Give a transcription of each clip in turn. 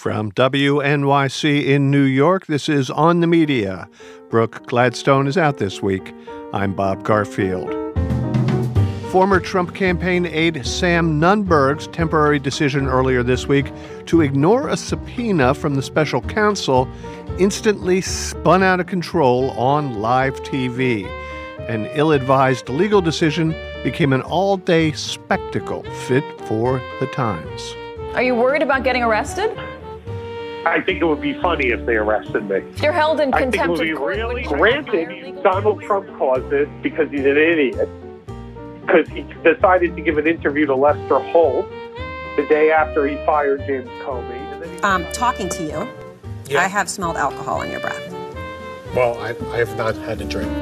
From WNYC in New York, this is On the Media. Brooke Gladstone is out this week. I'm Bob Garfield. Former Trump campaign aide Sam Nunberg's temporary decision earlier this week to ignore a subpoena from the special counsel instantly spun out of control on live TV. An ill-advised legal decision became an all-day spectacle fit for the times. Are you worried about getting arrested? I think it would be funny if they arrested me. You're held in contempt of court. I think it would be really granted. Donald Trump caused it because he's an idiot. Because he decided to give an interview to Lester Holt the day after he fired James Comey. And then talking to you, yeah. I have smelled alcohol in your breath. Well, I have not had a drink.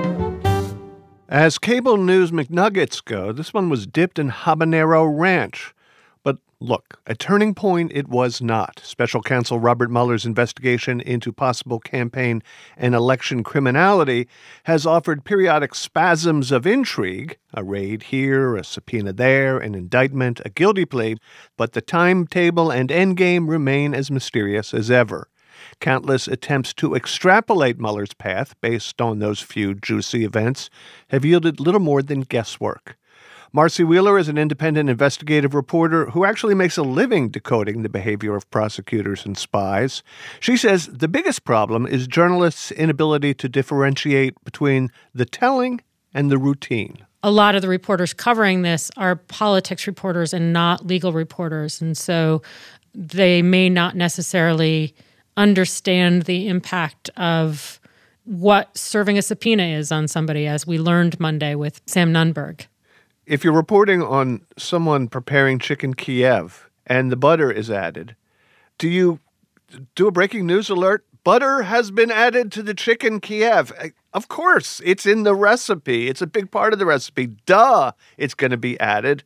As cable news McNuggets go, this one was dipped in habanero ranch. But look, a turning point it was not. Special counsel Robert Mueller's investigation into possible campaign and election criminality has offered periodic spasms of intrigue, a raid here, a subpoena there, an indictment, a guilty plea, but the timetable and endgame remain as mysterious as ever. Countless attempts to extrapolate Mueller's path based on those few juicy events have yielded little more than guesswork. Marcy Wheeler is an independent investigative reporter who actually makes a living decoding the behavior of prosecutors and spies. She says the biggest problem is journalists' inability to differentiate between the telling and the routine. A lot of the reporters covering this are politics reporters and not legal reporters, and so they may not necessarily understand the impact of what serving a subpoena is on somebody, as we learned Monday with Sam Nunberg. If you're reporting on someone preparing chicken Kiev and the butter is added, do you do a breaking news alert? Butter has been added to the chicken Kiev. Of course, it's in the recipe. It's a big part of the recipe. Duh, it's going to be added.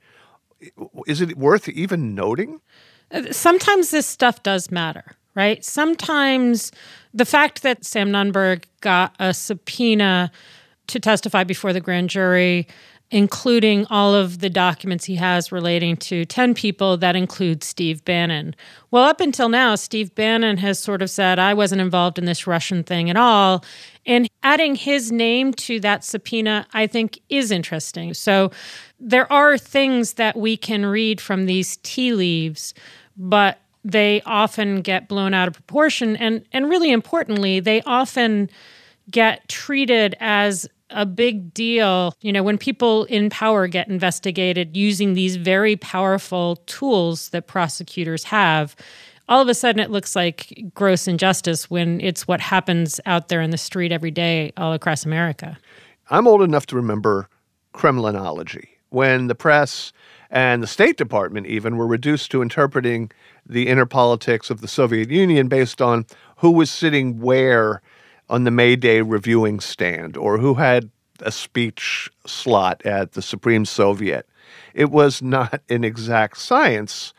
Is it worth even noting? Sometimes this stuff does matter, right? Sometimes the fact that Sam Nunberg got a subpoena to testify before the grand jury, including all of the documents he has relating to 10 people, that includes Steve Bannon. Well, up until now, Steve Bannon has sort of said, I wasn't involved in this Russian thing at all. And adding his name to that subpoena, I think, is interesting. So there are things that we can read from these tea leaves, but they often get blown out of proportion. And really importantly, they often get treated as a big deal, when people in power get investigated using these very powerful tools that prosecutors have. All of a sudden it looks like gross injustice when it's what happens out there in the street every day all across America. I'm old enough to remember Kremlinology, when the press and the State Department even were reduced to interpreting the inner politics of the Soviet Union based on who was sitting where on the May Day reviewing stand, or who had a speech slot at the Supreme Soviet. It was not an exact science.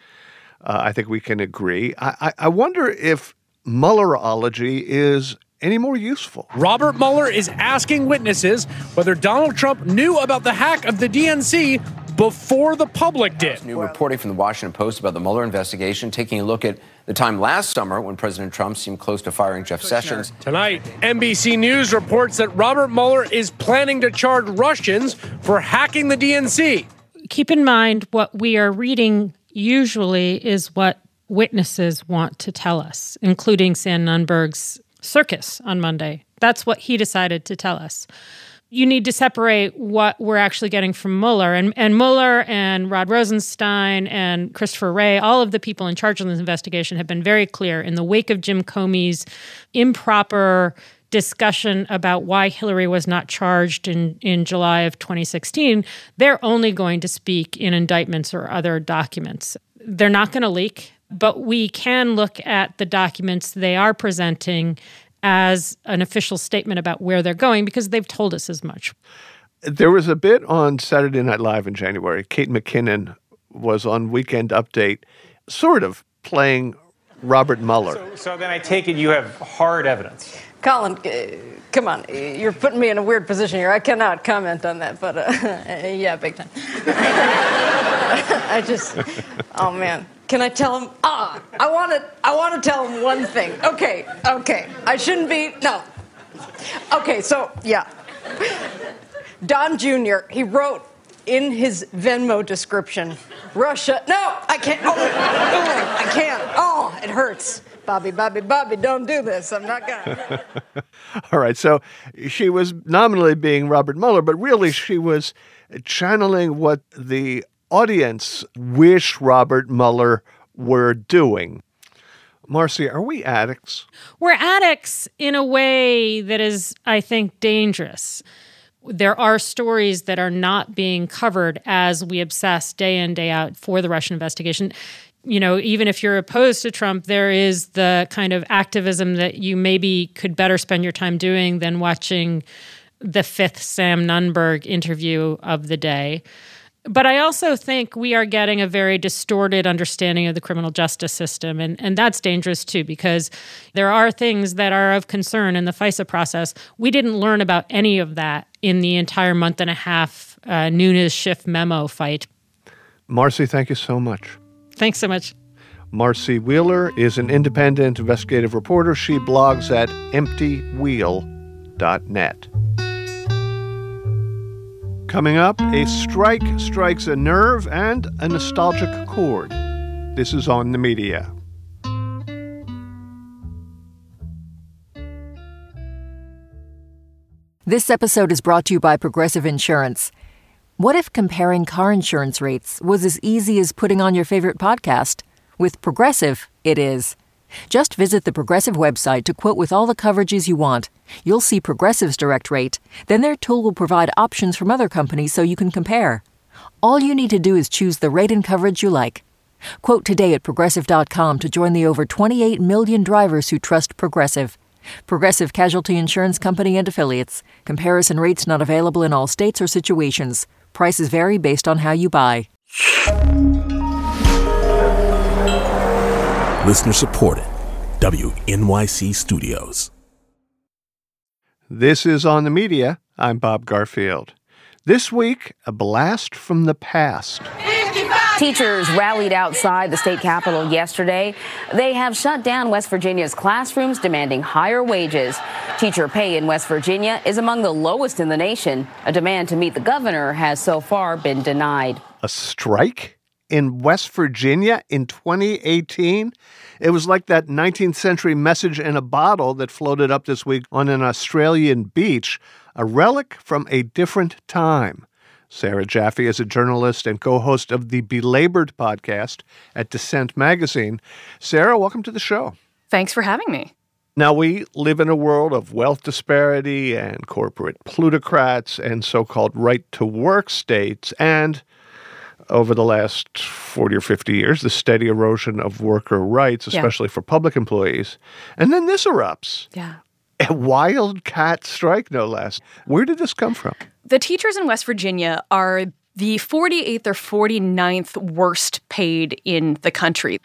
I think we can agree. I wonder if Muellerology is any more useful. Robert Mueller is asking witnesses whether Donald Trump knew about the hack of the DNC before the public did. New reporting from the Washington Post about the Mueller investigation, taking a look at the time last summer when President Trump seemed close to firing Jeff Sessions. Tonight, NBC News reports that Robert Mueller is planning to charge Russians for hacking the DNC. Keep in mind, what we are reading usually is what witnesses want to tell us, including Sam Nunberg's circus on Monday. That's what he decided to tell us. You need to separate what we're actually getting from Mueller. And Mueller and Rod Rosenstein and Christopher Wray, all of the people in charge of this investigation, have been very clear in the wake of Jim Comey's improper discussion about why Hillary was not charged in July of 2016, they're only going to speak in indictments or other documents. They're not going to leak, but we can look at the documents they are presenting as an official statement about where they're going, because they've told us as much. There was a bit on Saturday Night Live in January. Kate McKinnon was on Weekend Update, sort of playing Robert Mueller. So then I take it you have hard evidence. Colin, come on. You're putting me in a weird position here. I cannot comment on that, but yeah, big time. Oh man. Can I tell him? I want to tell him one thing. Okay. I shouldn't be, no. Okay, so, yeah. Don Jr., he wrote in his Venmo description, Russia, no, I can't, I can't, it hurts. Bobby, don't do this. I'm not gonna. All right, so she was nominally being Robert Mueller, but really she was channeling what the audience wish Robert Mueller were doing. Marcy, are we addicts? We're addicts in a way that is, I think, dangerous. There are stories that are not being covered as we obsess day in, day out for the Russian investigation. You know, even if you're opposed to Trump, there is the kind of activism that you maybe could better spend your time doing than watching the 5th Sam Nunberg interview of the day. But I also think we are getting a very distorted understanding of the criminal justice system, and that's dangerous too, because there are things that are of concern in the FISA process. We didn't learn about any of that in the entire month and a half Nunes Schiff memo fight. Marcy, thank you so much. Thanks so much. Marcy Wheeler is an independent investigative reporter. She blogs at emptywheel.net. Coming up, a strike strikes a nerve and a nostalgic chord. This is On the Media. This episode is brought to you by Progressive Insurance. What if comparing car insurance rates was as easy as putting on your favorite podcast? With Progressive, it is. Just visit the Progressive website to quote with all the coverages you want. You'll see Progressive's direct rate. Then their tool will provide options from other companies so you can compare. All you need to do is choose the rate and coverage you like. Quote today at Progressive.com to join the over 28 million drivers who trust Progressive. Progressive Casualty Insurance Company and Affiliates. Comparison rates not available in all states or situations. Prices vary based on how you buy. Listener supported. WNYC Studios. This is On the Media. I'm Bob Garfield. This week, a blast from the past. Teachers rallied outside the state capitol yesterday. They have shut down West Virginia's classrooms, demanding higher wages. Teacher pay in West Virginia is among the lowest in the nation. A demand to meet the governor has so far been denied. A strike in West Virginia in 2018? It was like that 19th century message in a bottle that floated up this week on an Australian beach, a relic from a different time. Sarah Jaffe is a journalist and co-host of the Belabored podcast at Dissent Magazine. Sarah, welcome to the show. Thanks for having me. Now, we live in a world of wealth disparity and corporate plutocrats and so-called right-to-work states, and over the last 40 or 50 years, the steady erosion of worker rights, especially for public employees. And then this erupts. Yeah. A wildcat strike, no less. Where did this come from? The teachers in West Virginia are the 48th or 49th worst paid in the country.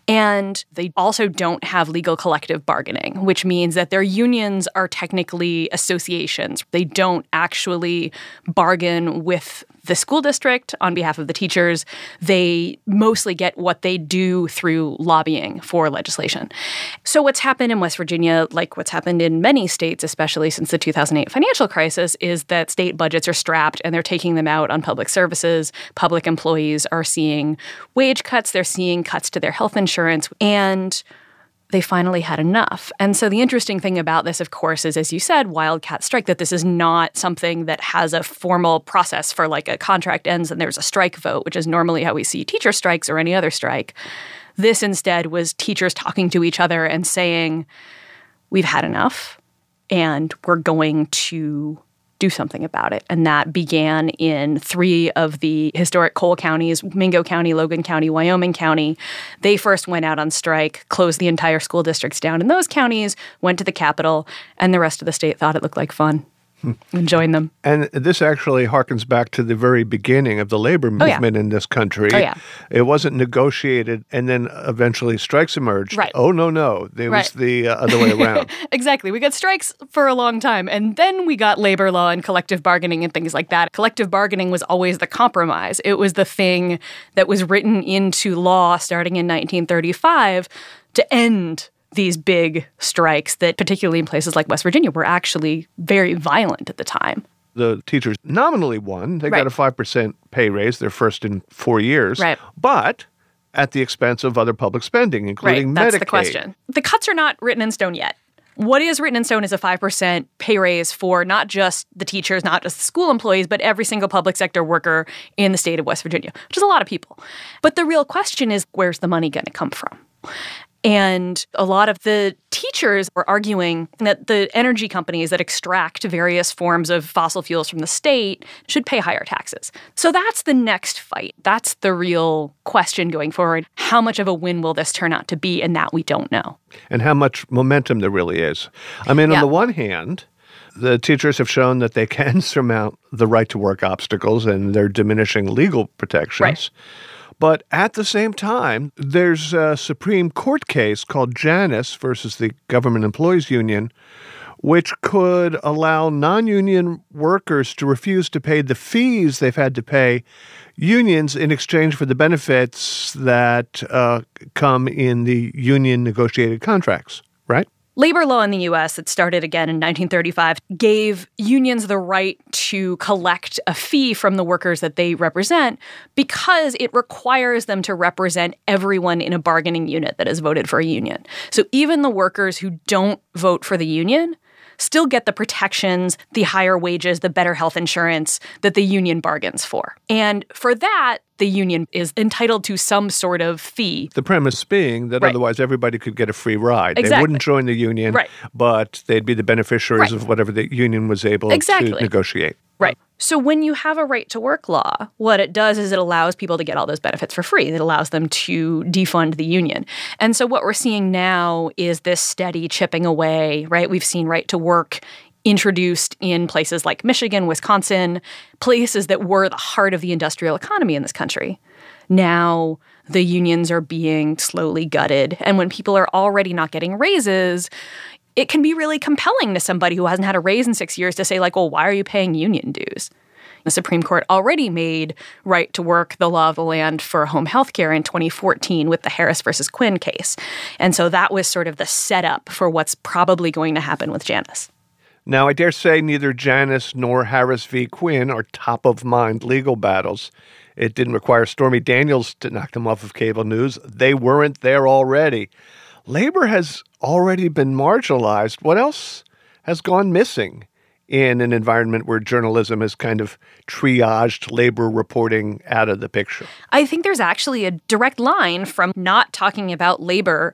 And they also don't have legal collective bargaining, which means that their unions are technically associations. They don't actually bargain with the school district on behalf of the teachers. They mostly get what they do through lobbying for legislation. So what's happened in West Virginia, like what's happened in many states, especially since the 2008 financial crisis, is that state budgets are strapped and they're taking them out on public services. Public employees are seeing wage cuts. They're seeing cuts to their health insurance. And they finally had enough. And so the interesting thing about this, of course, is, as you said, wildcat strike, that this is not something that has a formal process for like a contract ends and there's a strike vote, which is normally how we see teacher strikes or any other strike. This instead was teachers talking to each other and saying, we've had enough and we're going to do something about it. And that began in 3 of the historic coal counties, Mingo County, Logan County, Wyoming County. They first went out on strike, closed the entire school districts down in those counties, went to the Capitol, and the rest of the state thought it looked like fun. and join them. And this actually harkens back to the very beginning of the labor movement in this country. It wasn't negotiated and then eventually strikes emerged. Right. Oh, no. It was the other way around. Exactly. We got strikes for a long time, and then we got labor law and collective bargaining and things like that. Collective bargaining was always the compromise. It was the thing that was written into law starting in 1935 to end these big strikes that, particularly in places like West Virginia, were actually very violent at the time. The teachers nominally won. They got a 5% pay raise, their first in 4 years. Right. But at the expense of other public spending, including Medicaid. That's the question. The cuts are not written in stone yet. What is written in stone is a 5% pay raise for not just the teachers, not just the school employees, but every single public sector worker in the state of West Virginia, which is a lot of people. But the real question is, where's the money going to come from? And a lot of the teachers were arguing that the energy companies that extract various forms of fossil fuels from the state should pay higher taxes. So that's the next fight. That's the real question going forward. How much of a win will this turn out to be? And that we don't know. And how much momentum there really is. I mean, on the one hand, the teachers have shown that they can surmount the right to work obstacles and their diminishing legal protections. Right. But at the same time, there's a Supreme Court case called Janus versus the Government Employees Union, which could allow non-union workers to refuse to pay the fees they've had to pay unions in exchange for the benefits that come in the union negotiated contracts, right? Labor law in the U.S. that started again in 1935 gave unions the right to collect a fee from the workers that they represent because it requires them to represent everyone in a bargaining unit that has voted for a union. So even the workers who don't vote for the union still get the protections, the higher wages, the better health insurance that the union bargains for. And for that, the union is entitled to some sort of fee. The premise being that otherwise everybody could get a free ride. Exactly. They wouldn't join the union, but they'd be the beneficiaries of whatever the union was able to negotiate. Right. So when you have a right to work law, what it does is it allows people to get all those benefits for free. It allows them to defund the union. And so what we're seeing now is this steady chipping away, right? We've seen right to work introduced in places like Michigan, Wisconsin, places that were the heart of the industrial economy in this country. Now the unions are being slowly gutted. And when people are already not getting raises, it can be really compelling to somebody who hasn't had a raise in 6 years to say, like, well, why are you paying union dues? The Supreme Court already made right to work the law of the land for home health care in 2014 with the Harris versus Quinn case. And so that was sort of the setup for what's probably going to happen with Janus. Now, I dare say neither Janus nor Harris v. Quinn are top-of-mind legal battles. It didn't require Stormy Daniels to knock them off of cable news. They weren't there already. Labor has already been marginalized. What else has gone missing in an environment where journalism has kind of triaged labor reporting out of the picture? I think there's actually a direct line from not talking about labor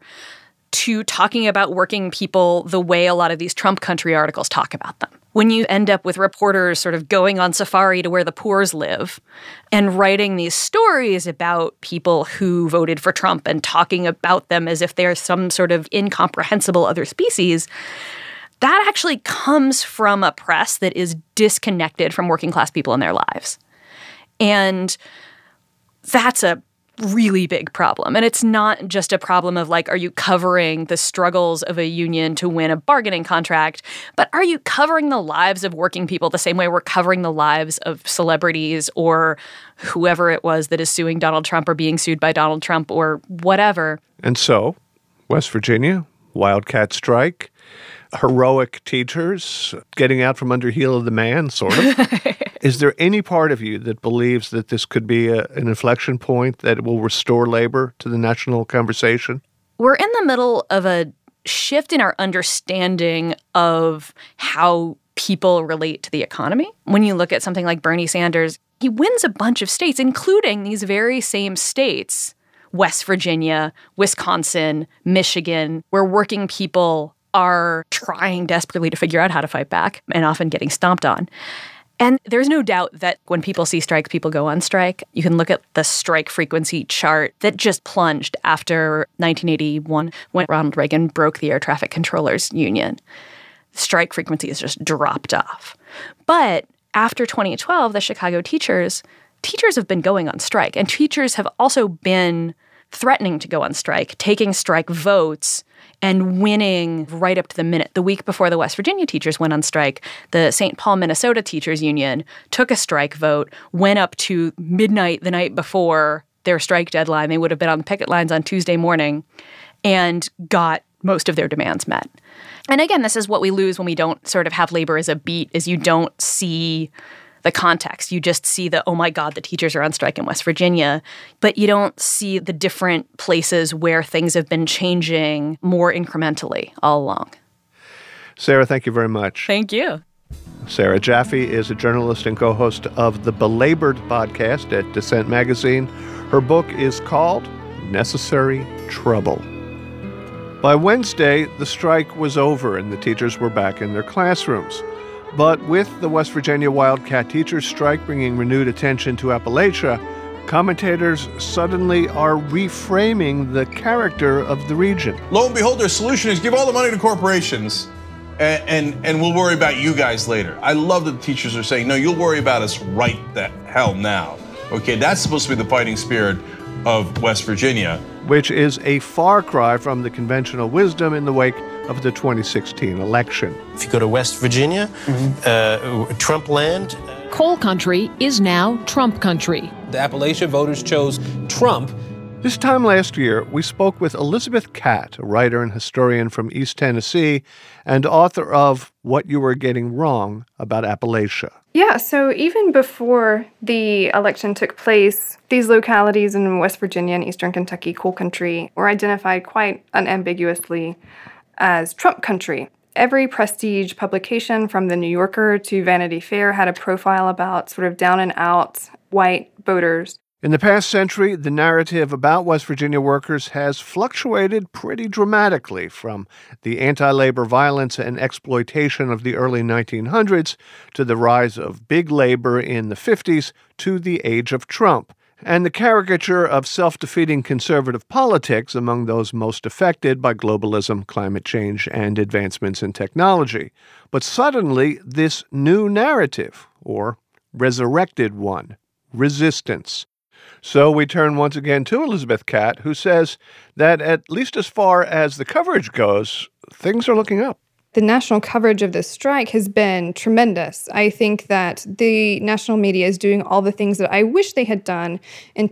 to talking about working people the way a lot of these Trump country articles talk about them. When you end up with reporters sort of going on safari to where the poors live and writing these stories about people who voted for Trump and talking about them as if they're some sort of incomprehensible other species, that actually comes from a press that is disconnected from working class people in their lives. And that's a really big problem. And it's not just a problem of like, are you covering the struggles of a union to win a bargaining contract, but are you covering the lives of working people the same way we're covering the lives of celebrities or whoever it was that is suing Donald Trump or being sued by Donald Trump or whatever? And so, West Virginia, wildcat strike, heroic teachers getting out from under heel of the man, sort of. Is there any part of you that believes that this could be an inflection point that will restore labor to the national conversation? We're in the middle of a shift in our understanding of how people relate to the economy. When you look at something like Bernie Sanders, he wins a bunch of states, including these very same states, West Virginia, Wisconsin, Michigan, where working people are trying desperately to figure out how to fight back and often getting stomped on. And there's no doubt that when people see strikes, people go on strike. You can look at the strike frequency chart that just plunged after 1981 when Ronald Reagan broke the air traffic controllers union. strike frequency has just dropped off. But after 2012, the Chicago teachers have been going on strike, and teachers have also been threatening to go on strike, taking strike votes, and winning right up to the minute. The week before the West Virginia teachers went on strike, the St. Paul, Minnesota Teachers Union took a strike vote, went up to midnight the night before their strike deadline. They would have been on the picket lines on Tuesday morning and got most of their demands met. And again, this is what we lose when we don't sort of have labor as a beat, is you don't see the context. You just see the, oh my God, the teachers are on strike in West Virginia, but you don't see the different places where things have been changing more incrementally all along. Sarah, thank you very much. Thank you. Sarah Jaffe is a journalist and co-host of the Belabored podcast at Dissent Magazine. Her book is called Necessary Trouble. By Wednesday, the strike was over and the teachers were back in their classrooms. But with the West Virginia Wildcat teachers strike bringing renewed attention to Appalachia, commentators suddenly are reframing the character of the region. Lo and behold, their solution is give all the money to corporations and we'll worry about you guys later. I love that the teachers are saying, no, you'll worry about us right the hell now. Okay, that's supposed to be the fighting spirit of West Virginia. Which is a far cry from the conventional wisdom in the wake of the 2016 election. If you go to West Virginia, Trump land. Coal country is now Trump country. The Appalachia voters chose Trump. This time last year, we spoke with Elizabeth Catt, a writer and historian from East Tennessee and author of What You Were Getting Wrong About Appalachia. Yeah, so even before the election took place, these localities in West Virginia and eastern Kentucky, coal country, were identified quite unambiguously as Trump country. Every prestige publication from The New Yorker to Vanity Fair had a profile about sort of down and out white voters. In the past century, the narrative about West Virginia workers has fluctuated pretty dramatically from the anti-labor violence and exploitation of the early 1900s to the rise of big labor in the 50s to the age of Trump, and the caricature of self-defeating conservative politics among those most affected by globalism, climate change, and advancements in technology. But suddenly, this new narrative, or resurrected one, resistance. So we turn once again to Elizabeth Catt, who says that at least as far as the coverage goes, things are looking up. The national coverage of this strike has been tremendous. I think that the national media is doing all the things that I wish they had done in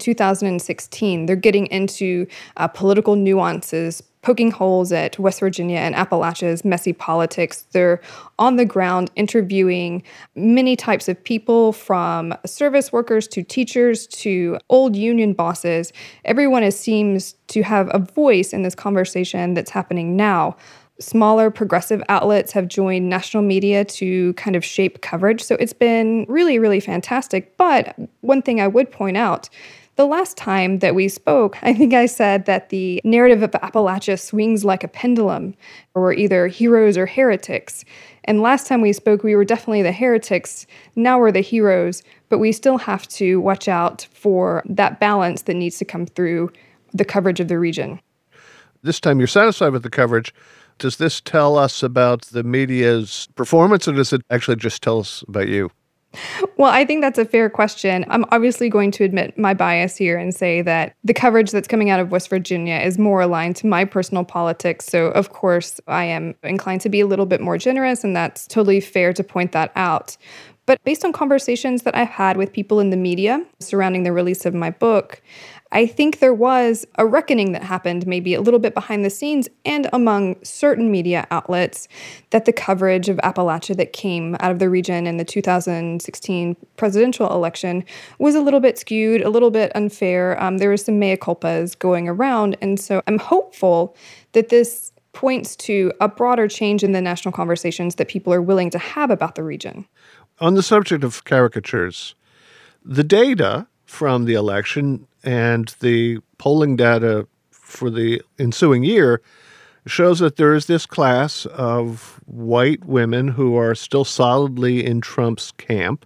2016. They're getting into political nuances, poking holes at West Virginia and Appalachia's messy politics. They're on the ground interviewing many types of people, from service workers to teachers to old union bosses. Everyone seems to have a voice in this conversation that's happening now. Smaller progressive outlets have joined national media to kind of shape coverage. So it's been really, really fantastic. But one thing I would point out, the last time that we spoke, I think I said that the narrative of Appalachia swings like a pendulum, or we're either heroes or heretics. And last time we spoke, we were definitely the heretics. Now we're the heroes, but we still have to watch out for that balance that needs to come through the coverage of the region. This time you're satisfied with the coverage. Does this tell us about the media's performance, or does it actually just tell us about you? Well, I think that's a fair question. I'm obviously going to admit my bias here and say that the coverage that's coming out of West Virginia is more aligned to my personal politics. So, of course, I am inclined to be a little bit more generous, and that's totally fair to point that out. But based on conversations that I've had with people in the media surrounding the release of my book, I think there was a reckoning that happened maybe a little bit behind the scenes and among certain media outlets that the coverage of Appalachia that came out of the region in the 2016 presidential election was a little bit skewed, a little bit unfair. There was some mea culpas going around. And so I'm hopeful that this points to a broader change in the national conversations that people are willing to have about the region. On the subject of caricatures, the data from the election and the polling data for the ensuing year shows that there is this class of white women who are still solidly in Trump's camp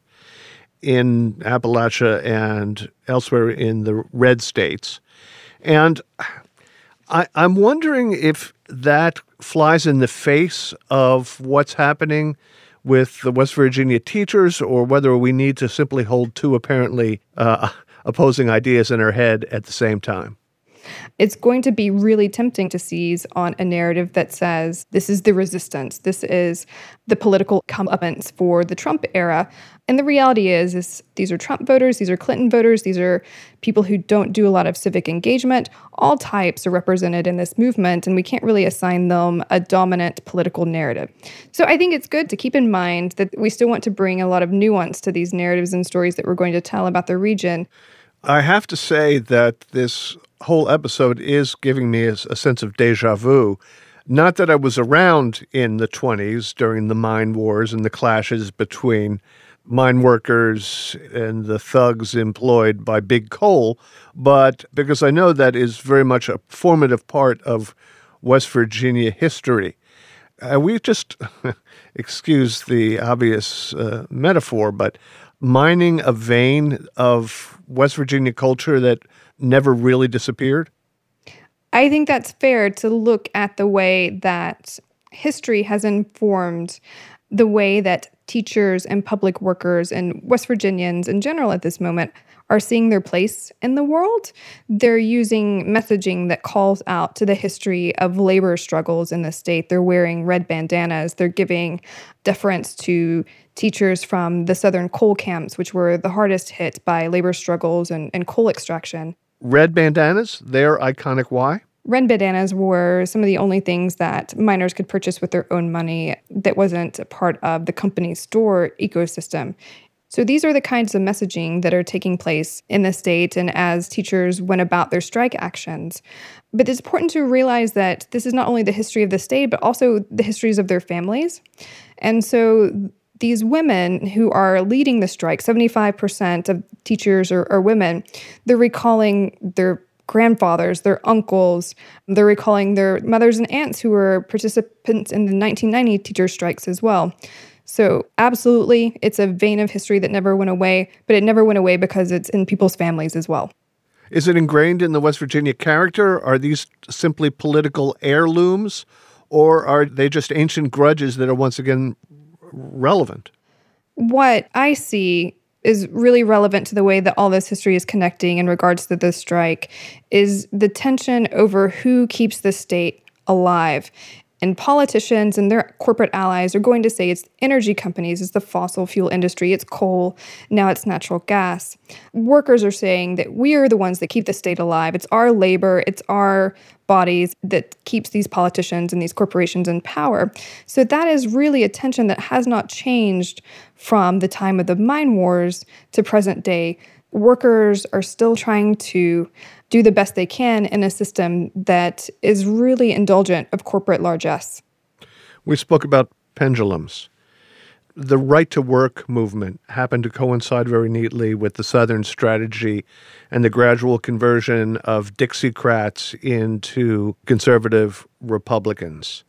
in Appalachia and elsewhere in the red states. And I'm wondering if that flies in the face of what's happening with the West Virginia teachers, or whether we need to simply hold two apparently opposing ideas in our head at the same time. It's going to be really tempting to seize on a narrative that says this is the resistance, this is the political comeuppance for the Trump era. And the reality is these are Trump voters, these are Clinton voters, these are people who don't do a lot of civic engagement. All types are represented in this movement, and we can't really assign them a dominant political narrative. So I think it's good to keep in mind that we still want to bring a lot of nuance to these narratives and stories that we're going to tell about the region. I have to say that this whole episode is giving me a sense of deja vu. Not that I was around in the 20s during the mine wars and the clashes between mine workers and the thugs employed by Big Coal, but because I know that is very much a formative part of West Virginia history. We just, excuse the obvious metaphor, but mining a vein of West Virginia culture that never really disappeared? I think that's fair to look at the way that history has informed the way that teachers and public workers and West Virginians in general at this moment are seeing their place in the world. They're using messaging that calls out to the history of labor struggles in the state. They're wearing red bandanas. They're giving deference to teachers from the southern coal camps, which were the hardest hit by labor struggles and coal extraction. Red bandanas, they're iconic. Why? Red bandanas were some of the only things that miners could purchase with their own money that wasn't a part of the company's store ecosystem. So these are the kinds of messaging that are taking place in the state and as teachers went about their strike actions. But it's important to realize that this is not only the history of the state, but also the histories of their families. And so these women who are leading the strike, 75% of teachers are women, they're recalling their grandfathers, their uncles, they're recalling their mothers and aunts who were participants in the 1990 teacher strikes as well. So absolutely, it's a vein of history that never went away, but it never went away because it's in people's families as well. Is it ingrained in the West Virginia character? Are these simply political heirlooms, or are they just ancient grudges that are once again relevant? What I see is really relevant to the way that all this history is connecting in regards to the strike is the tension over who keeps the state alive. And politicians and their corporate allies are going to say it's energy companies, it's the fossil fuel industry, it's coal, now it's natural gas. Workers are saying that we are the ones that keep the state alive. It's our labor, it's our bodies that keeps these politicians and these corporations in power. So that is really a tension that has not changed from the time of the mine wars to present day. Workers are still trying to do the best they can in a system that is really indulgent of corporate largesse. We spoke about pendulums. The right-to-work movement happened to coincide very neatly with the Southern strategy and the gradual conversion of Dixiecrats into conservative Republicans.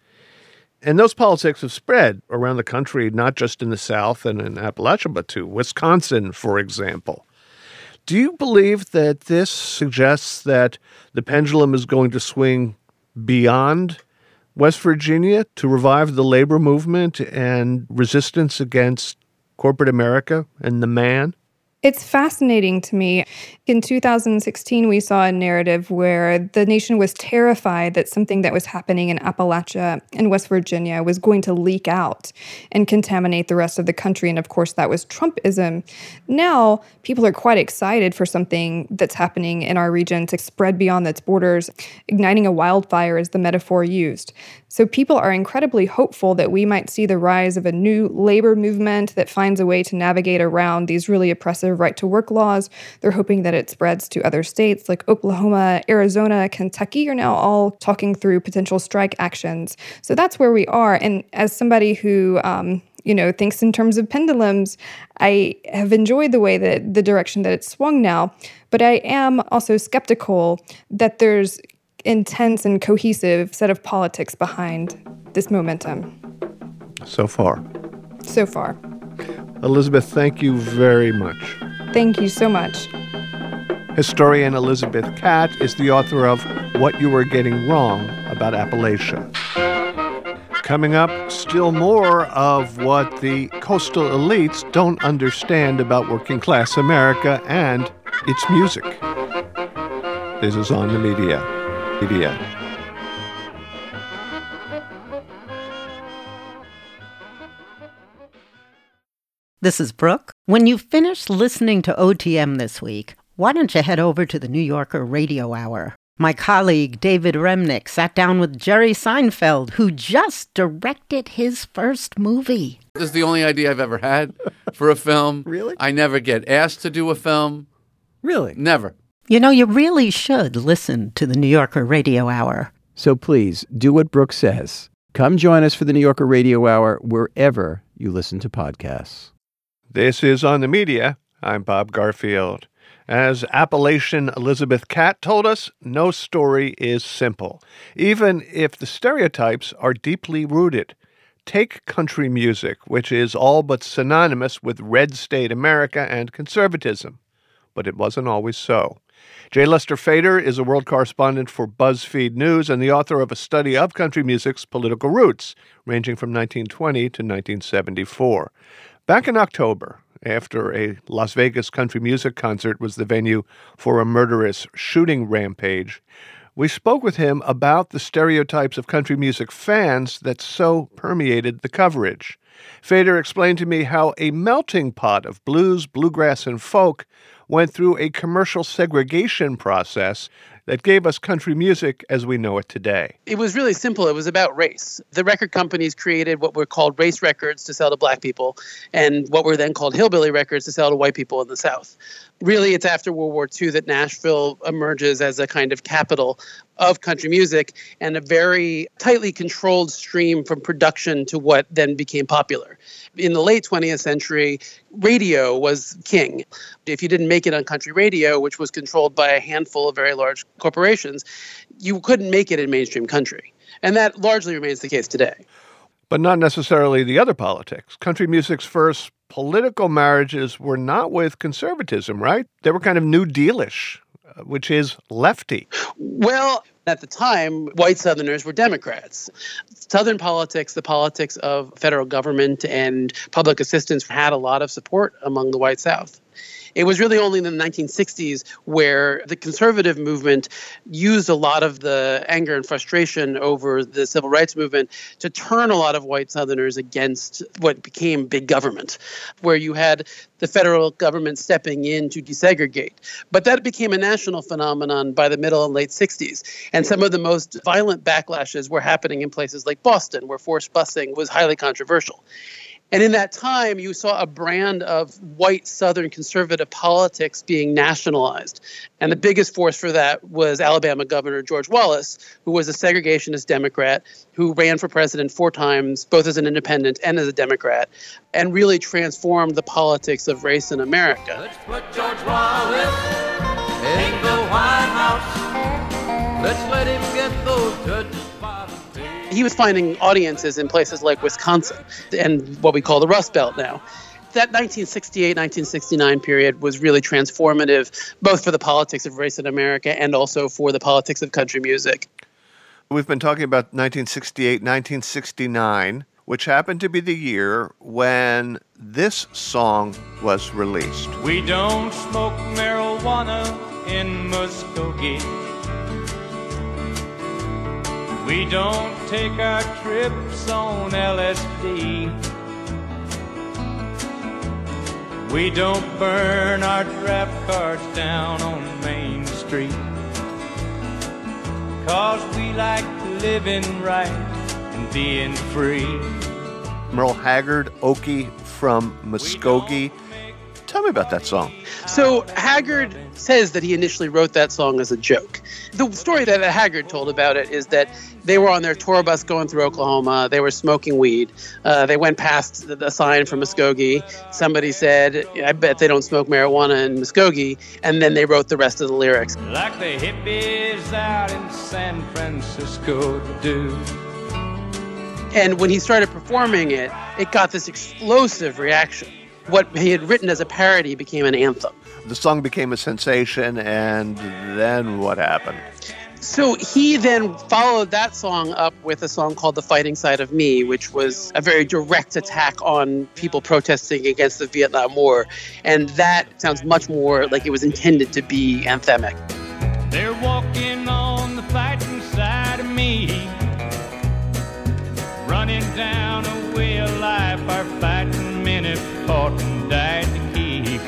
And those politics have spread around the country, not just in the South and in Appalachia, but to Wisconsin, for example. Do you believe that this suggests that the pendulum is going to swing beyond West Virginia to revive the labor movement and resistance against corporate America and the man? It's fascinating to me. In 2016, we saw a narrative where the nation was terrified that something that was happening in Appalachia and West Virginia was going to leak out and contaminate the rest of the country. And of course, that was Trumpism. Now, people are quite excited for something that's happening in our region to spread beyond its borders. Igniting a wildfire is the metaphor used. So people are incredibly hopeful that we might see the rise of a new labor movement that finds a way to navigate around these really oppressive right-to-work laws. They're hoping that it spreads to other states like Oklahoma, Arizona, Kentucky are now all talking through potential strike actions. So that's where we are. And as somebody who thinks in terms of pendulums, I have enjoyed the way that the direction that it's swung now. But I am also skeptical that there's intense and cohesive set of politics behind this momentum. So far. Elizabeth, thank you very much. Thank you so much. Historian Elizabeth Catt is the author of what you were getting wrong about Appalachia. Coming up, still more of what the coastal elites don't understand about working class America and its music. This is On the Media. This is Brooke. When you finish listening to OTM this week, why don't you head over to the New Yorker Radio Hour? My colleague David Remnick sat down with Jerry Seinfeld, who just directed his first movie. This is the only idea I've ever had for a film. Really? I never get asked to do a film. Really? Never. You know, you really should listen to the New Yorker Radio Hour. So please, do what Brooke says. Come join us for the New Yorker Radio Hour wherever you listen to podcasts. This is On the Media. I'm Bob Garfield. As Appalachian Elizabeth Catt told us, no story is simple, even if the stereotypes are deeply rooted. Take country music, which is all but synonymous with red state America and conservatism. But it wasn't always so. J. Lester Fader is a world correspondent for BuzzFeed News and the author of a study of country music's political roots, ranging from 1920 to 1974. Back in October, after a Las Vegas country music concert was the venue for a murderous shooting rampage, we spoke with him about the stereotypes of country music fans that so permeated the coverage. Fader explained to me how a melting pot of blues, bluegrass, and folk went through a commercial segregation process that gave us country music as we know it today. It was really simple. It was about race. The record companies created what were called race records to sell to black people and what were then called hillbilly records to sell to white people in the South. Really, it's after World War II that Nashville emerges as a kind of capital of country music and a very tightly controlled stream from production to what then became popular. In the late 20th century, radio was king. If you didn't make it on country radio, which was controlled by a handful of very large corporations, you couldn't make it in mainstream country. And that largely remains the case today. But not necessarily the other politics. Country music's first political marriages were not with conservatism, right? They were kind of New Dealish, which is lefty. Well, at the time, white Southerners were Democrats. Southern politics, the politics of federal government and public assistance, had a lot of support among the white South. It was really only in the 1960s where the conservative movement used a lot of the anger and frustration over the civil rights movement to turn a lot of white Southerners against what became big government, where you had the federal government stepping in to desegregate. But that became a national phenomenon by the middle and late 60s. And some of the most violent backlashes were happening in places like Boston, where forced busing was highly controversial. And in that time, you saw a brand of white Southern conservative politics being nationalized. And the biggest force for that was Alabama Governor George Wallace, who was a segregationist Democrat who ran for president 4 times, both as an independent and as a Democrat, and really transformed the politics of race in America. Let's put George Wallace in the White House. Let's let him get those judges. He was finding audiences in places like Wisconsin and what we call the Rust Belt now. That 1968, 1969 period was really transformative, both for the politics of race in America and also for the politics of country music. We've been talking about 1968, 1969, which happened to be the year when this song was released. We don't smoke marijuana in Muskogee. We don't take our trips on LSD. We don't burn our draft cards down on Main Street. 'Cause we like living right and being free. Merle Haggard, Okie from Muskogee. Tell me about that song. So Haggard says that he initially wrote that song as a joke. The story that Haggard told about it is that they were on their tour bus going through Oklahoma. They were smoking weed. They went past the sign from Muskogee. Somebody said, I bet they don't smoke marijuana in Muskogee. And then they wrote the rest of the lyrics. Like the hippies out in San Francisco do. And when he started performing it, it got this explosive reaction. What he had written as a parody became an anthem. The song became a sensation, and then what happened? So he then followed that song up with a song called The Fighting Side of Me, which was a very direct attack on people protesting against the Vietnam War. And that sounds much more like it was intended to be anthemic. They're walking on the fighting side of me, running down a way of life our fighting men have fought and died to keep.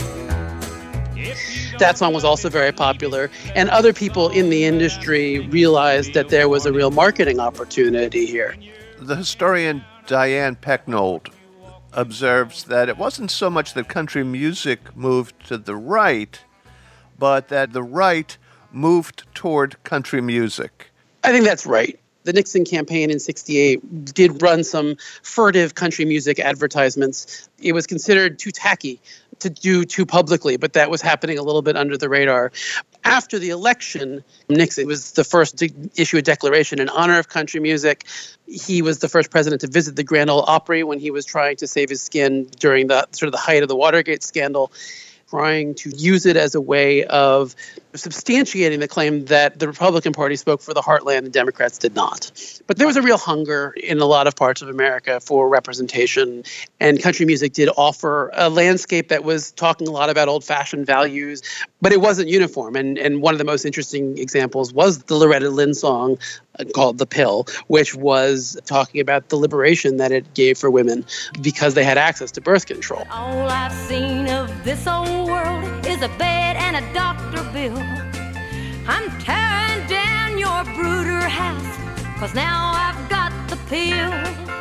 That song was also very popular, and other people in the industry realized that there was a real marketing opportunity here. The historian Diane Pecknold observes that it wasn't so much that country music moved to the right, but that the right moved toward country music. I think that's right. The Nixon campaign in '68 did run some furtive country music advertisements. It was considered too tacky to do too publicly, but that was happening a little bit under the radar. After the election, Nixon was the first to issue a declaration in honor of country music. He was the first president to visit the Grand Ole Opry when he was trying to save his skin during the sort of the height of the Watergate scandal, trying to use it as a way of substantiating the claim that the Republican Party spoke for the heartland and Democrats did not. But there was a real hunger in a lot of parts of America for representation, and country music did offer a landscape that was talking a lot about old-fashioned values, but it wasn't uniform. And one of the most interesting examples was the Loretta Lynn song called The Pill, which was talking about the liberation that it gave for women because they had access to birth control. All I've seen of this old world is a bed and a doctor bill. I'm tearing down your brooder house, 'cause now I've got the pill.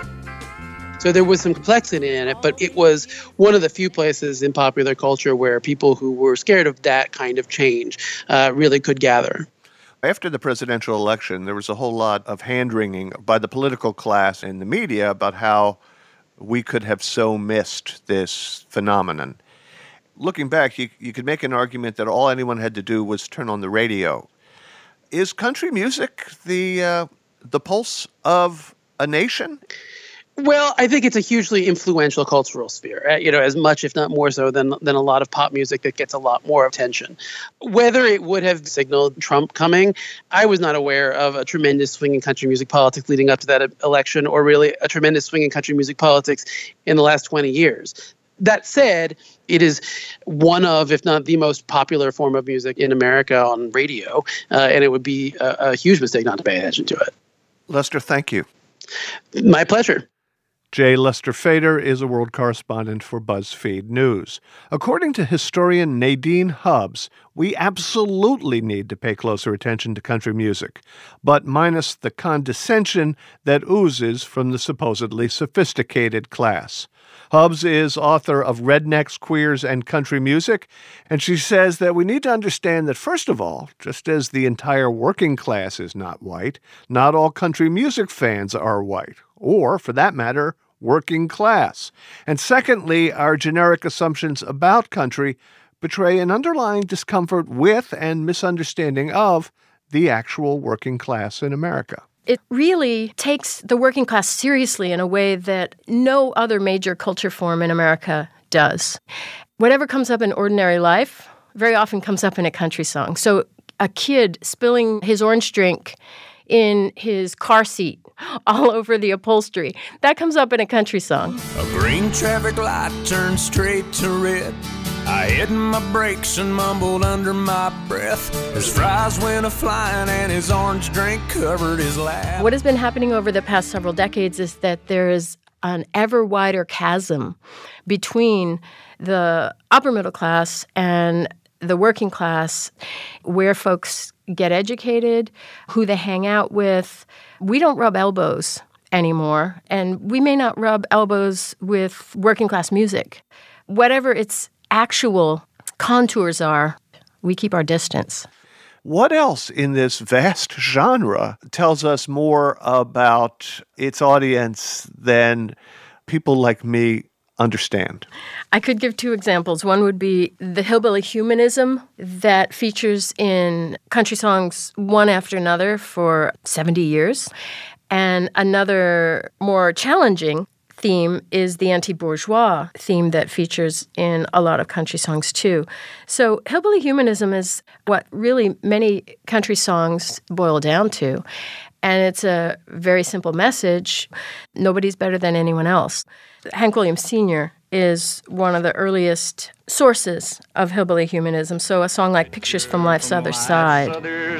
So there was some complexity in it, but it was one of the few places in popular culture where people who were scared of that kind of change really could gather. After the presidential election, there was a whole lot of hand-wringing by the political class and the media about how we could have so missed this phenomenon. Looking back, you could make an argument that all anyone had to do was turn on the radio. Is country music the pulse of a nation? Well, I think it's a hugely influential cultural sphere, as much, if not more so, than a lot of pop music that gets a lot more attention. Whether it would have signaled Trump coming, I was not aware of a tremendous swing in country music politics leading up to that election, or really a tremendous swing in country music politics in the last 20 years. That said, it is one of, if not the most popular form of music in America on radio, and it would be a huge mistake not to pay attention to it. Lester, thank you. My pleasure. J. Lester Fader is a world correspondent for BuzzFeed News. According to historian Nadine Hubbs, we absolutely need to pay closer attention to country music, but minus the condescension that oozes from the supposedly sophisticated class. Hubbs is author of Rednecks, Queers, and Country Music, and she says that we need to understand that, first of all, just as the entire working class is not white, not all country music fans are white, or, for that matter, working class. And secondly, our generic assumptions about country betray an underlying discomfort with and misunderstanding of the actual working class in America. It really takes the working class seriously in a way that no other major culture form in America does. Whatever comes up in ordinary life very often comes up in a country song. So a kid spilling his orange drink in his car seat all over the upholstery, that comes up in a country song. A green traffic light turned straight to red. I hit my brakes and mumbled under my breath. His fries went a-flying and his orange drink covered his lap. What has been happening over the past several decades is that there is an ever wider chasm between the upper middle class and the working class, where folks get educated, who they hang out with. We don't rub elbows anymore, and we may not rub elbows with working class music. Whatever its actual contours are, we keep our distance. What else in this vast genre tells us more about its audience than people like me understand? I could give two examples. One would be the hillbilly humanism that features in country songs one after another for 70 years. And another more challenging theme is the anti-bourgeois theme that features in a lot of country songs too. So hillbilly humanism is what really many country songs boil down to. And it's a very simple message. Nobody's better than anyone else. Hank Williams Sr. is one of the earliest sources of hillbilly humanism. So a song like Pictures from Life's Other Side. Other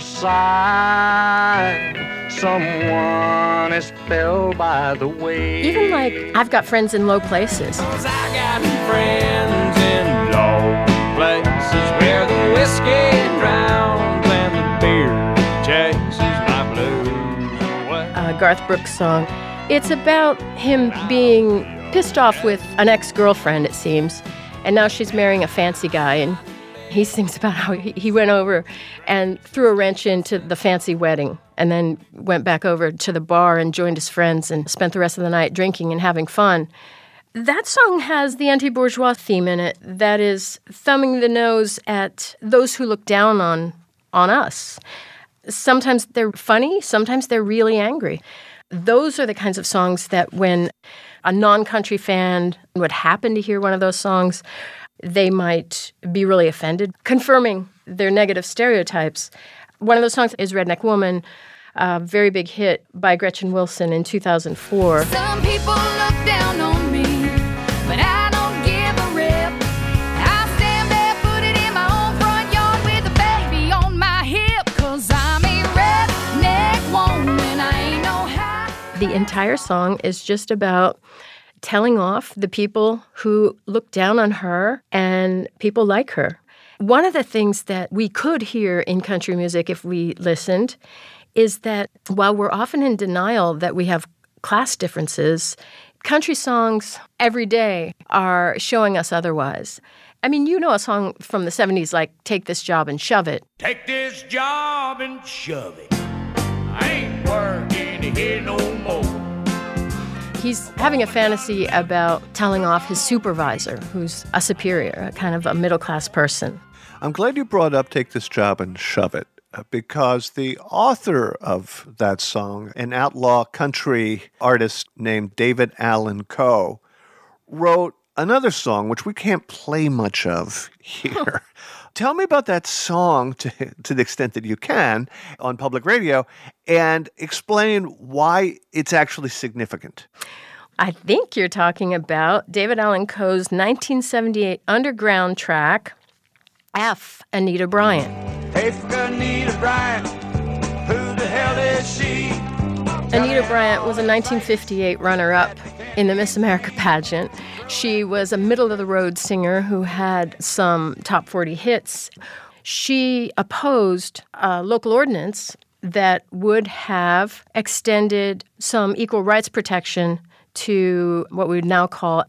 side, someone is spelled by the way. Even like I've Got Friends in Low Places. I got friends in low places where the whiskey drowns and the beer chases my blues. Garth Brooks song. It's about him being pissed off with an ex-girlfriend, it seems, and now she's marrying a fancy guy, and he sings about how he went over and threw a wrench into the fancy wedding and then went back over to the bar and joined his friends and spent the rest of the night drinking and having fun. That song has the anti-bourgeois theme in it that is thumbing the nose at those who look down on us. Sometimes they're funny, sometimes they're really angry. Those are the kinds of songs that when a non-country fan would happen to hear one of those songs, they might be really offended, confirming their negative stereotypes. One of those songs is Redneck Woman, a very big hit by Gretchen Wilson in 2004. Some people look down on me, but I don't give a rip. I stand barefooted in my own front yard with a baby on my hip, 'cause I'm a redneck woman, I ain't no high. The entire song is just about telling off the people who look down on her and people like her. One of the things that we could hear in country music if we listened is that while we're often in denial that we have class differences, country songs every day are showing us otherwise. I mean, you know a song from the 70s like Take This Job and Shove It. Take this job and shove it. I ain't working here no more. He's having a fantasy about telling off his supervisor, who's a superior, a kind of a middle-class person. I'm glad you brought up Take This Job and Shove It, because the author of that song, an outlaw country artist named David Allan Coe, wrote another song, which we can't play much of here. Tell me about that song to the extent that you can on public radio and explain why it's actually significant. I think you're talking about David Allan Coe's 1978 underground track, F. Anita Bryant. Hey, for Anita Bryant, who the hell is she? Anita Bryant was a 1958 runner-up in the Miss America pageant. She was a middle-of-the-road singer who had some top 40 hits. She opposed a local ordinance that would have extended some equal rights protection to what we would now call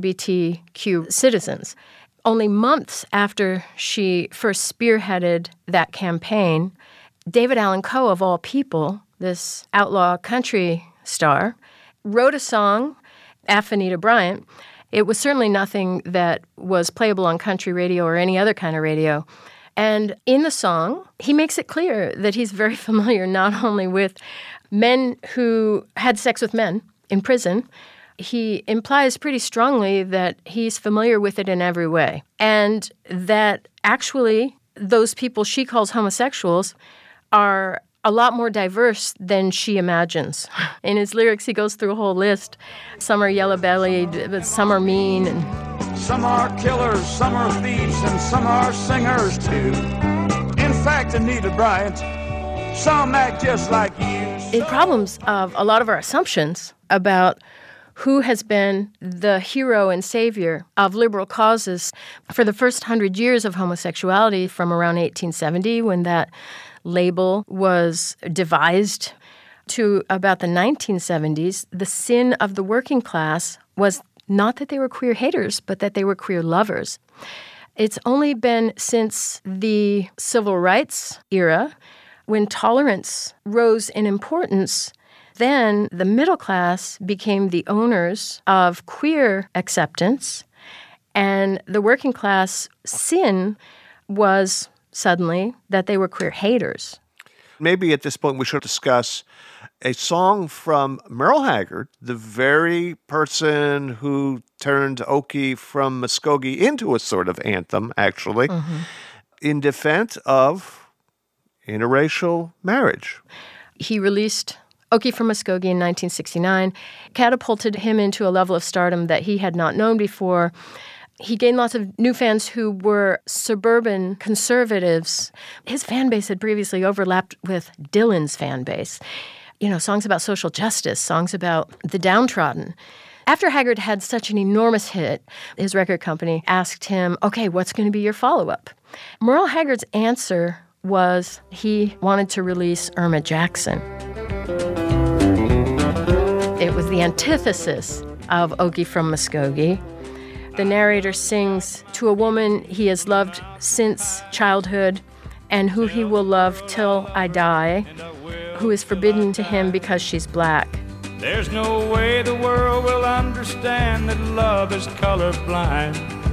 LGBTQ citizens. Only months after she first spearheaded that campaign, David Allan Coe, of all people, this outlaw country star, wrote a song, F. Anita Bryant. It was certainly nothing that was playable on country radio or any other kind of radio. And in the song, he makes it clear that he's very familiar not only with men who had sex with men in prison, he implies pretty strongly that he's familiar with it in every way. And that actually those people she calls homosexuals are a lot more diverse than she imagines. In his lyrics, he goes through a whole list. Some are yellow-bellied, but some are mean. And some are killers, some are thieves, and some are singers, too. In fact, Anita Bryant, some act just like you. It problems of a lot of our assumptions about who has been the hero and savior of liberal causes for the first 100 years of homosexuality, from around 1870, when that label was devised, to about the 1970s. The sin of the working class was not that they were queer haters, but that they were queer lovers. It's only been since the civil rights era, when tolerance rose in importance, then the middle class became the owners of queer acceptance, and the working class sin was suddenly that they were queer haters. Maybe at this point we should discuss a song from Merle Haggard, the very person who turned Okie from Muskogee into a sort of anthem, actually, in defense of interracial marriage. He released Okie from Muskogee in 1969, catapulted him into a level of stardom that he had not known before. He gained lots of new fans who were suburban conservatives. His fan base had previously overlapped with Dylan's fan base. You know, songs about social justice, songs about the downtrodden. After Haggard had such an enormous hit, his record company asked him, okay, what's going to be your follow-up? Merle Haggard's answer was he wanted to release Irma Jackson. It was the antithesis of Okie from Muskogee. The narrator sings to a woman he has loved since childhood and who he will love till I die, who is forbidden to him because she's black. There's no way the world will understand that love is colorblind.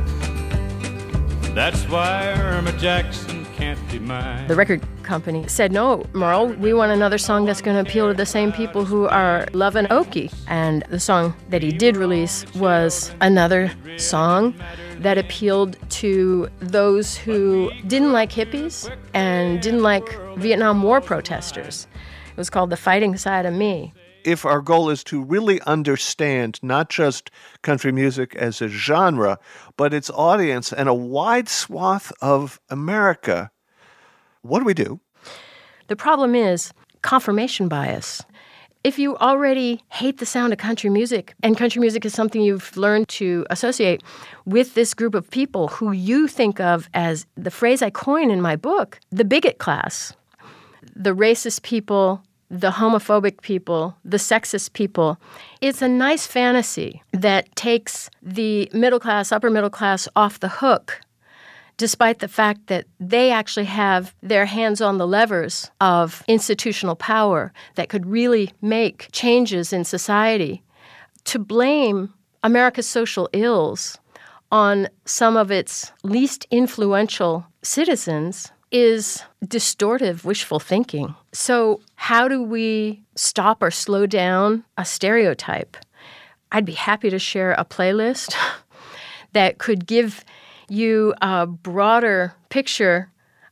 That's why Irma Jackson can't be mine. The record company said, no, Merle, we want another song that's going to appeal to the same people who are loving Okie. And the song that he did release was another song that appealed to those who didn't like hippies and didn't like Vietnam War protesters. It was called The Fighting Side of Me. If our goal is to really understand not just country music as a genre, but its audience and a wide swath of America, what do we do? The problem is confirmation bias. If you already hate the sound of country music, and country music is something you've learned to associate with this group of people who you think of as, the phrase I coin in my book, the bigot class, the racist people, the homophobic people, the sexist people. It's a nice fantasy that takes the middle class, upper middle class off the hook, despite the fact that they actually have their hands on the levers of institutional power that could really make changes in society. To blame America's social ills on some of its least influential citizens is distortive wishful thinking. So how do we stop or slow down a stereotype? I'd be happy to share a playlist that could give you a broader picture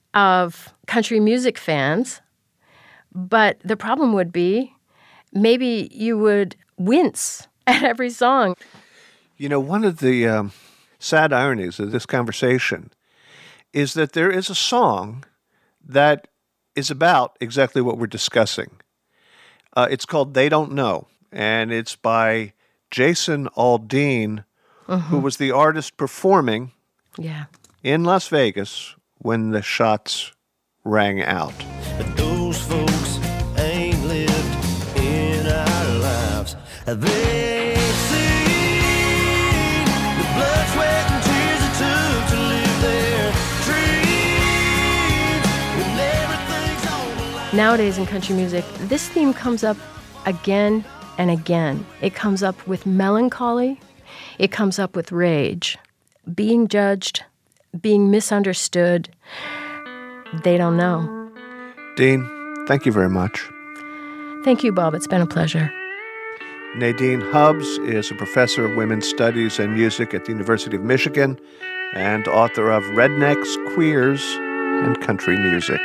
of country music fans. But the problem would be maybe you would wince at every song. You know, one of the sad ironies of this conversation is that there is a song that is about exactly what we're discussing. It's called They Don't Know, and it's by Jason Aldean, who was the artist performing in Las Vegas when the shots rang out. But those folks ain't lived in our lives. They seen the blood, sweat, and tears it took to live their dreams when everything's on the line. Nowadays in country music, this theme comes up again and again. It comes up with melancholy. It comes up with rage. Being judged, being misunderstood. They don't know. Dean, thank you very much. Thank you, Bob. It's been a pleasure. Nadine Hubbs is a professor of women's studies and music at the University of Michigan and author of Rednecks, Queers, and Country Music.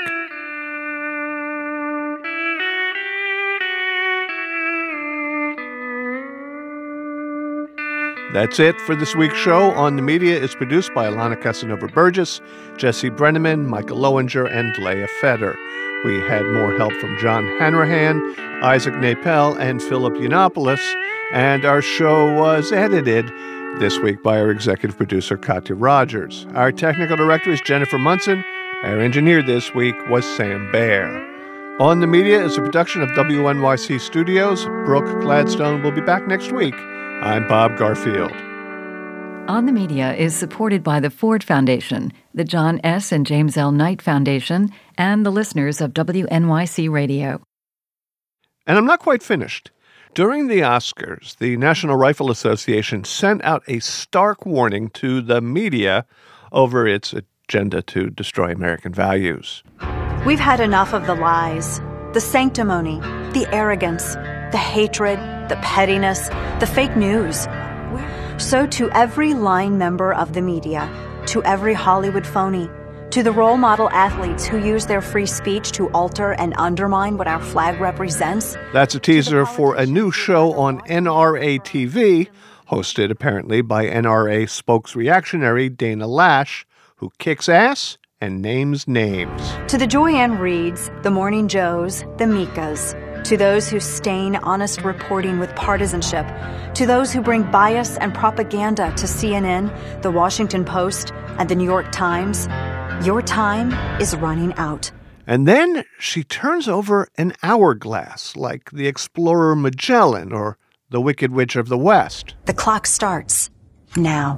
That's it for this week's show. On the Media is produced by Alana Casanova-Burgess, Jesse Brenneman, Michael Lowinger, and Leah Feder. We had more help from John Hanrahan, Isaac Napel, and Philip Yiannopoulos, and our show was edited this week by our executive producer, Katya Rogers. Our technical director is Jennifer Munson. Our engineer this week was Sam Baer. On the Media is a production of WNYC Studios. Brooke Gladstone will be back next week. I'm Bob Garfield. On the Media is supported by the Ford Foundation, the John S. and James L. Knight Foundation, and the listeners of WNYC Radio. And I'm not quite finished. During the Oscars, the National Rifle Association sent out a stark warning to the media over its agenda to destroy American values. We've had enough of the lies, the sanctimony, the arrogance, the hatred, the pettiness, the fake news. So to every lying member of the media, to every Hollywood phony, to the role model athletes who use their free speech to alter and undermine what our flag represents. That's a teaser for a new show on NRA TV, hosted apparently by NRA spokesreactionary Dana Lash, who kicks ass and names names. To the Joyanne Reeds, the Morning Joes, the Mikas, to those who stain honest reporting with partisanship, to those who bring bias and propaganda to CNN, The Washington Post, and The New York Times, your time is running out. And then she turns over an hourglass, like the explorer Magellan or the Wicked Witch of the West. The clock starts now.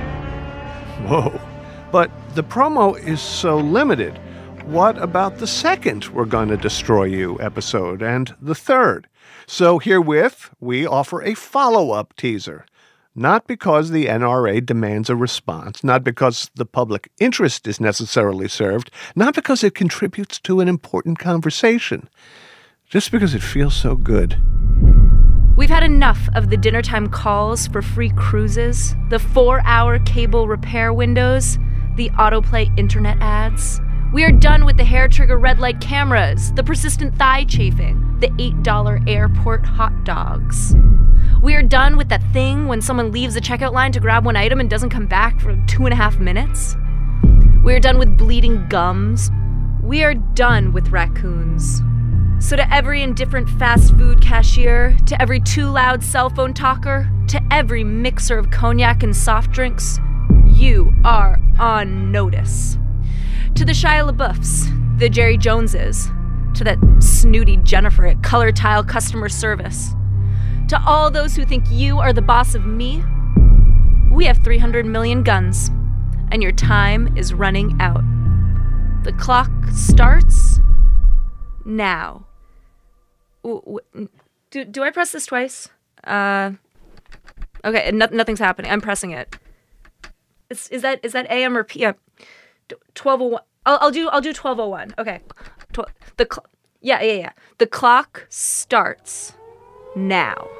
Whoa. But the promo is so limited. What about the second We're Gonna Destroy You episode and the third? So herewith, we offer a follow-up teaser. Not because the NRA demands a response, not because the public interest is necessarily served, not because it contributes to an important conversation, just because it feels so good. We've had enough of the dinnertime calls for free cruises, the 4-hour cable repair windows, the autoplay internet ads. We are done with the hair trigger red light cameras, the persistent thigh chafing, the $8 airport hot dogs. We are done with that thing when someone leaves the checkout line to grab one item and doesn't come back for 2.5 minutes. We are done with bleeding gums. We are done with raccoons. So to every indifferent fast food cashier, to every too loud cell phone talker, to every mixer of cognac and soft drinks, you are on notice. To the Shia LaBeoufs, the Jerry Joneses, to that snooty Jennifer at Color Tile Customer Service, to all those who think you are the boss of me, we have 300 million guns, and your time is running out. The clock starts now. Do I press this twice? Okay, nothing's happening. I'm pressing it. Is that AM or PM? 12:01. I'll do 12:01. Okay. Yeah. The clock starts now.